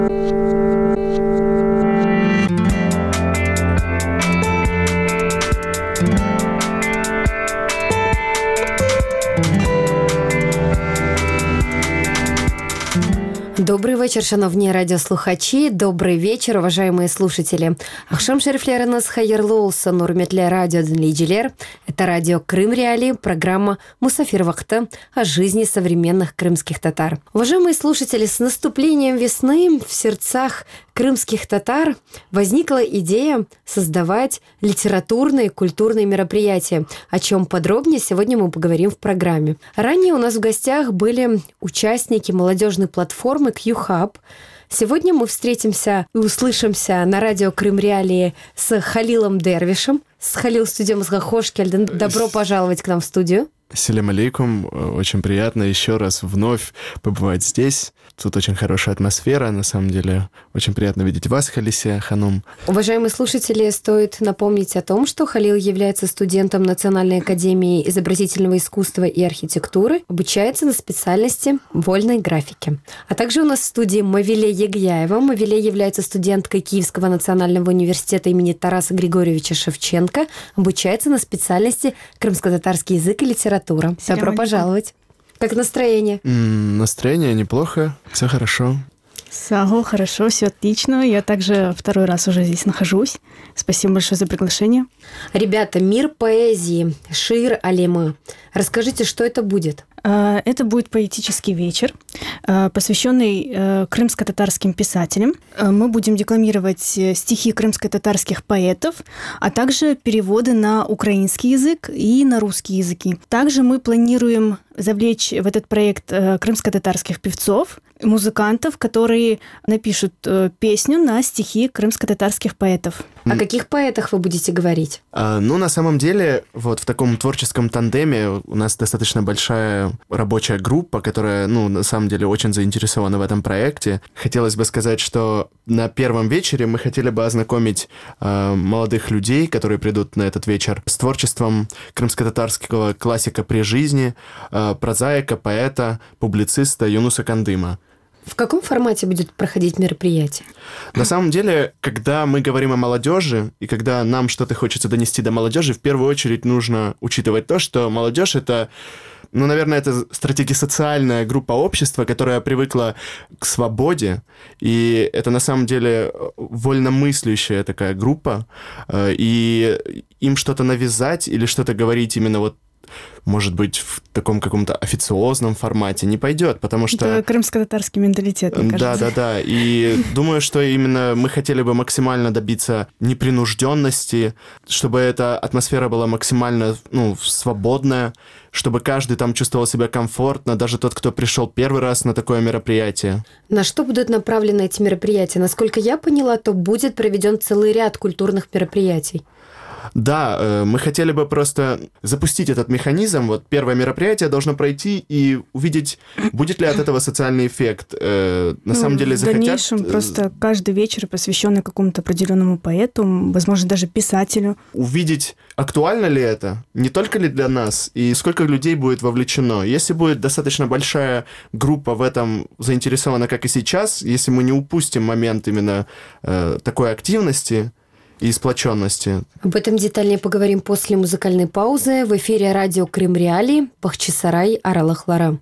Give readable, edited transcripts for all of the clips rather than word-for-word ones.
Добрый вечер, шановні радіослухачі. Добрий вечер, уважаемые слушатели. Ахшам шерифлеринас хайырлы олсын, урметлі радио dinleyiciler. Это радио Крым Реалии, программа «Мусафир вакыты» о жизни современных крымских татар. Уважаемые слушатели, с наступлением весны в сердцах крымских татар возникла идея создавать литературные и культурные мероприятия, о чем подробнее сегодня мы поговорим в программе. Ранее у нас в гостях были участники молодежной платформы Q-Hub. Сегодня мы встретимся и услышимся на радио Крым Реалии с Халилом Дервишем, с Халил студием Гахошкельден. Добро пожаловать к нам в студию. Ассаляму алейкум. Очень приятно еще раз вновь побывать здесь. Тут очень хорошая атмосфера, на самом деле. Очень приятно видеть вас, Халисия Ханум. Уважаемые слушатели, стоит напомнить о том, что Халил является студентом Национальной академии изобразительного искусства и архитектуры, обучается на специальности вольной графики. А также у нас в студии Мавиле Егяева. Мавиле является студенткой Киевского национального университета имени Тараса Григорьевича Шевченко, обучается на специальности крымско-татарский язык и литература. Добро пожаловать. Как настроение? Настроение неплохо, все хорошо. Саго, хорошо, все отлично. Я также второй раз уже здесь нахожусь. Спасибо большое за приглашение. Ребята, мир поэзии, шиир алемы. Расскажите, что это будет? Это будет поэтический вечер, посвященный крымско-татарским писателям. Мы будем декламировать стихи крымско-татарских поэтов, а также переводы на украинский язык и на русский языки. Также мы планируем завлечь в этот проект крымско-татарских певцов, музыкантов, которые напишут песню на стихи крымско-татарских поэтов. О каких поэтах вы будете говорить? На самом деле, вот в таком творческом тандеме у нас достаточно большая рабочая группа, которая, на самом деле, очень заинтересована в этом проекте. Хотелось бы сказать, что на первом вечере мы хотели бы ознакомить молодых людей, которые придут на этот вечер, с творчеством крымско-татарского классика при жизни, прозаика, поэта, публициста Юнуса Кандыма. В каком формате будет проходить мероприятие? На самом деле, когда мы говорим о молодежи, и когда нам что-то хочется донести до молодежи, в первую очередь нужно учитывать то, что молодежь — это, наверное, это стратегисоциальная группа общества, которая привыкла к свободе, и это на самом деле вольномыслящая такая группа, и им что-то навязать или что-то говорить именно может быть, в таком каком-то официозном формате не пойдет, потому что... Это крымско-татарский менталитет, мне кажется. Да. И думаю, что именно мы хотели бы максимально добиться непринужденности, чтобы эта атмосфера была максимально, свободная, чтобы каждый там чувствовал себя комфортно, даже тот, кто пришел первый раз на такое мероприятие. На что будут направлены эти мероприятия? Насколько я поняла, то будет проведен целый ряд культурных мероприятий. Да, мы хотели бы просто запустить этот механизм. Первое мероприятие должно пройти и увидеть, будет ли от этого социальный эффект. На самом деле захотят... В дальнейшем просто каждый вечер, посвященный какому-то определенному поэту, возможно, даже писателю. Увидеть, актуально ли это, не только ли для нас, и сколько людей будет вовлечено. Если будет достаточно большая группа в этом заинтересована, как и сейчас, если мы не упустим момент именно такой активности и сплоченности. Об этом детальнее поговорим после музыкальной паузы. В эфире радио Крым Реалии, Бахчисарай, Аралахлара.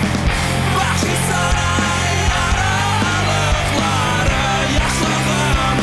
Бахчисарай, Аралахлара, яшлагым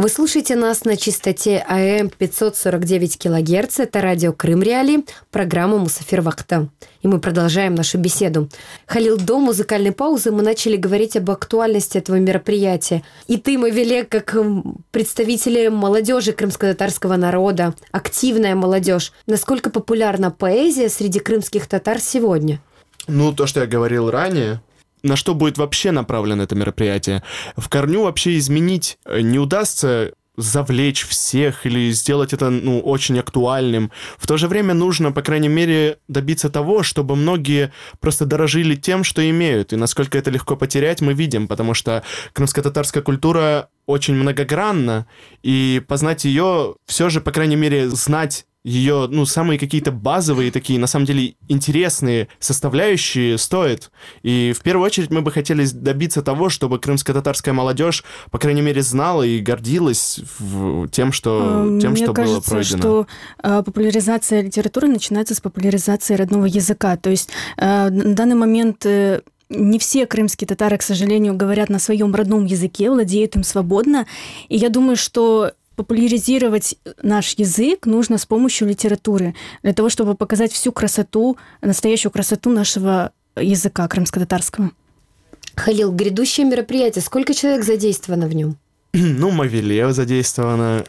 Вы слушаете нас на частоте АМ 549 кГц. Это радио Крым Реали, программа «Мусафир Вакта». И мы продолжаем нашу беседу. Халил, до музыкальной паузы мы начали говорить об актуальности этого мероприятия. И ты, Мавиле, как представители молодежи крымско-татарского народа, активная молодежь, насколько популярна поэзия среди крымских татар сегодня? То, что я говорил ранее, на что будет вообще направлено это мероприятие. В корню вообще изменить не удастся, завлечь всех или сделать это, очень актуальным. В то же время нужно, по крайней мере, добиться того, чтобы многие просто дорожили тем, что имеют. И насколько это легко потерять, мы видим, потому что крымско-татарская культура очень многогранна, и познать ее, все же, по крайней мере, знать ее, самые какие-то базовые такие, на самом деле, интересные составляющие стоит. И в первую очередь мы бы хотели добиться того, чтобы крымско-татарская молодежь, по крайней мере, знала и гордилась тем, что было пройдено. Мне кажется, что популяризация литературы начинается с популяризации родного языка. То есть на данный момент не все крымские татары, к сожалению, говорят на своем родном языке, владеют им свободно. И я думаю, что популяризировать наш язык нужно с помощью литературы, для того, чтобы показать всю красоту, настоящую красоту нашего языка крымско-татарского. Халил, грядущее мероприятие, сколько человек задействовано в нем? Мавиле задействована,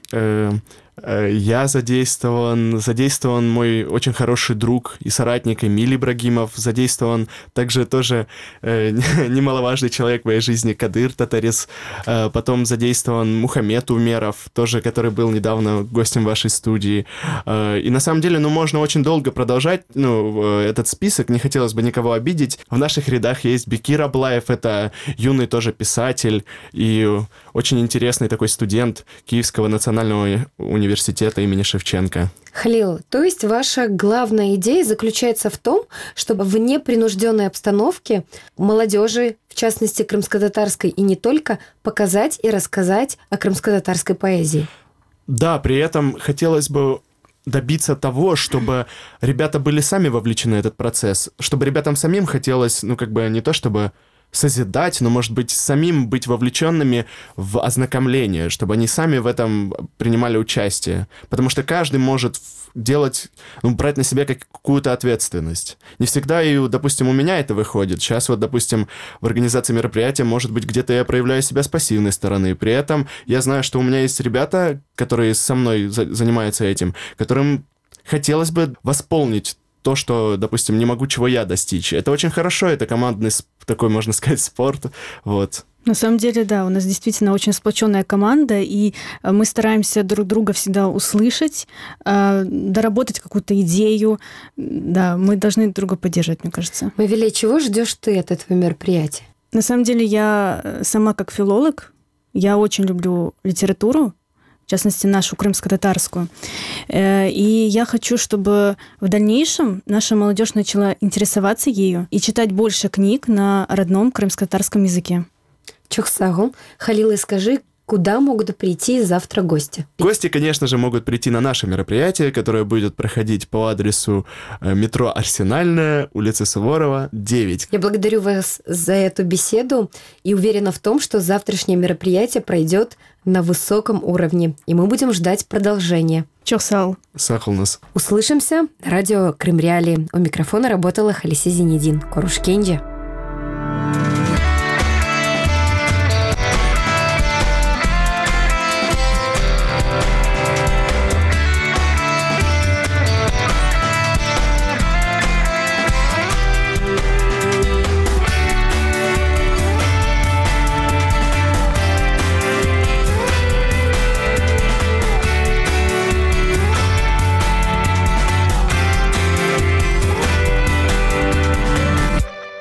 я задействован мой очень хороший друг и соратник Эмиль Ибрагимов, задействован также тоже немаловажный человек в моей жизни Кадыр Татарис, потом задействован Мухаммед Умеров, тоже, который был недавно гостем вашей студии. И на самом деле, можно очень долго продолжать этот список, не хотелось бы никого обидеть. В наших рядах есть Бекир Аблаев, это юный тоже писатель и очень интересный такой студент Киевского национального университета имени Шевченко. Халил, то есть ваша главная идея заключается в том, чтобы в непринужденной обстановке молодежи, в частности крымско-татарской и не только, показать и рассказать о крымско-татарской поэзии? Да, при этом хотелось бы добиться того, чтобы ребята были сами вовлечены в этот процесс, чтобы ребятам самим хотелось, не то чтобы созидать, но, может быть, самим быть вовлеченными в ознакомление, чтобы они сами в этом принимали участие. Потому что каждый может делать, брать на себя какую-то ответственность. Не всегда, допустим, у меня это выходит. Сейчас допустим, в организации мероприятия, может быть, где-то я проявляю себя с пассивной стороны. При этом я знаю, что у меня есть ребята, которые со мной занимаются этим, которым хотелось бы восполнить то, что, допустим, не могу, чего я достичь. Это очень хорошо, это командный такой, можно сказать, спорт. Вот. На самом деле, да, у нас действительно очень сплоченная команда, и мы стараемся друг друга всегда услышать, доработать какую-то идею. Да, мы должны друг друга поддерживать, мне кажется. Мавиле, чего ждешь ты от этого мероприятия? На самом деле, я сама как филолог, я очень люблю литературу, в частности, нашу крымско-татарскую. И я хочу, чтобы в дальнейшем наша молодежь начала интересоваться ею и читать больше книг на родном крымско-татарском языке. Чухсагу. Халил, скажи, куда могут прийти завтра гости? Гости, конечно же, могут прийти на наше мероприятие, которое будет проходить по адресу метро Арсенальная, улица Суворова, 9. Я благодарю вас за эту беседу и уверена в том, что завтрашнее мероприятие пройдет на высоком уровне, и мы будем ждать продолжения. Чохсал. Сахалнас. Услышимся. Радио Крым Реали. У микрофона работала Халисе Зинедин. Корушкенджи.